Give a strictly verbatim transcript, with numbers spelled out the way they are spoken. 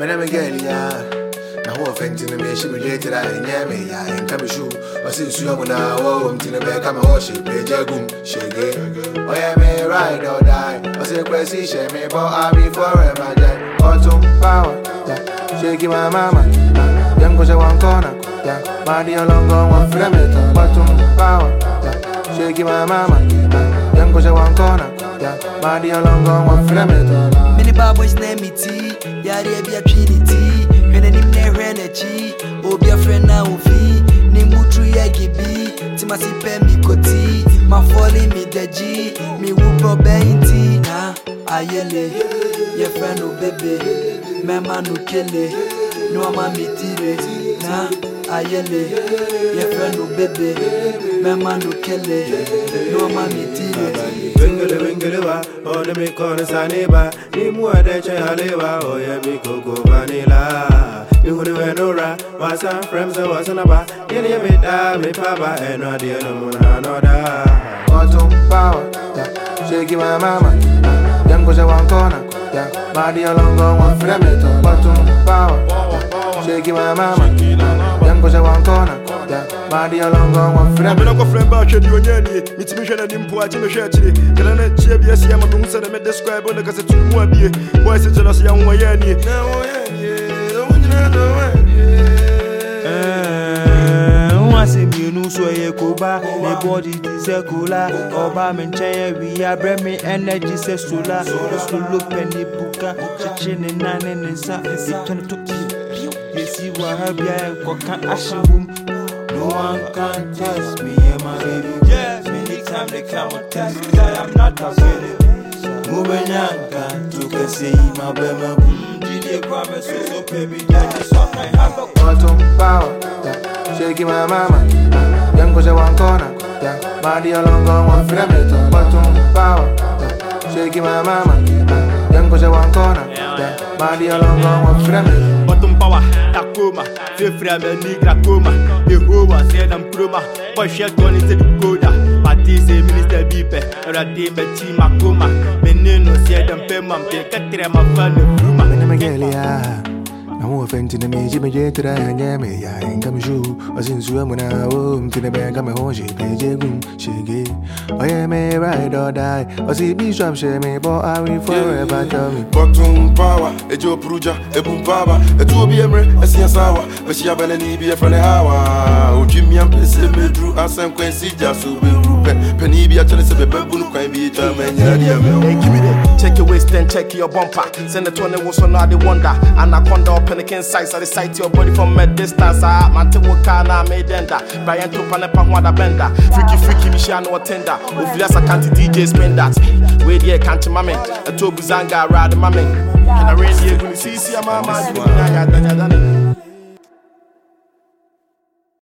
name is Gelia. Now, who offending me, she related, I ain't yammy, I ain't coming shoe. Or since you are now, I'm to the back, I'm a horse, play jagum, shake it. Oh, yeah, may ride or die. I say, Pressy, shame me, but I'll be forever dead. Autumn power, yeah, shaking my mama. Young goes a one corner, yeah, body along on one frame, autumn power, yeah, shaking my mama. Young goes a one corner, yeah, body along on one frame. Many baboys name me tea, Yari be a trinity. When any never energy, oh, be a friend now, fee. Nimbutru yagibi, Timasi Pemi Koti, my falling me the G, me whoop up tea. Nah, Ayele, your friend, oh baby, Mama no kill it, no mammy tire. Nah, Ayele, your friend, oh baby, Mama no kill it, no mammy tire. Wingle, wingle, oh, the me corner Saniba, Nimua de Chayaleva, oh, yeah, me coco vanilla. You would have no ra, was some friends, I wasn't about. You near me, me papa, and no dear, no more, no da. Autumn power, yeah, shaking my mama. Young goes a one corner, yeah, body along on one frame. Autumn power, yeah, shaking my mama. Young goes a one corner, yeah, body along on one frame. I'm not a friend about you, you and me. It's mission and import, I'm a shirt today. Can I let you be a C M who said I made describe on the cassette to more beer? Why is it jealous young way? Now, yeah. See me no so ye koba me body is a cola oba men chen we are bring me energy say solar just to look penny buka chichen na na na sa it turn to you see what have ya ko kan ashum no one can test me yeah my baby yes anytime they come and test that I'm not afraid mubenyanga to can say my bema did promise so baby that is what I have autumn power, yeah, shaking my mama. Young goes a one corner, yeah, body along on one frame. Autumn power, yeah, shaking my mama. Young goes a one corner, yeah, body along on one frame. Autumn power, Tacoma, Fifra, Nigra Coma, Jehovah said I'm Chroma, but she had gone into the coda. Matisse, Minister Bipe, Radim, Chima Coma, Menino said I'm Pemam, Catrema Fan of Ruma. Gelia. Now offending me, Jimmy J to the Yammy, I ain't coming shoe. I since you when I home to the bag, I'm a horse, play jagum, shake. Oh, yeah, may ride or die. I see Bishop shame me, but I will forever tell me. Autumn power, a Joe Pruja, a boom baba, a two B M, a Siasawa, but she have any be a friend hour. Jimmy and Pissy me drew a Sam Quincy just to be Rupert. Penny be a chance of a baboon, can be a man. Give me that. Check your waist and check your bumper. Send the twenty was on the wonder. Anaconda. Pelican size at the sight your body from a distance. I Mantewokana made enda. Brian to Panepa Wanda Bender. Freaky freaky Michano tender. Ufias a can't D J spend that. Wait here can't you mame. A Tobuzanga ride mame. Can I raise you? See, see, a mama.